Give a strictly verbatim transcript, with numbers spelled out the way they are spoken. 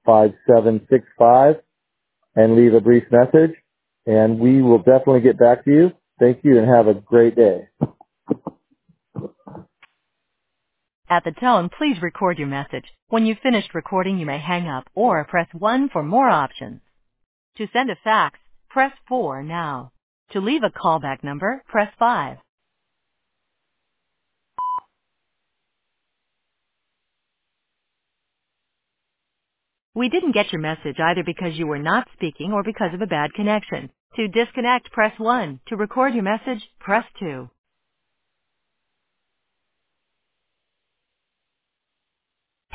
five seven six five and leave a brief message, and we will definitely get back to you. Thank you, and have a great day. At the tone, please record your message. When you've finished recording, you may hang up or press one for more options. To send a fax, press four now. To leave a callback number, press five. We didn't get your message either because you were not speaking or because of a bad connection. To disconnect, press one. To record your message, press two.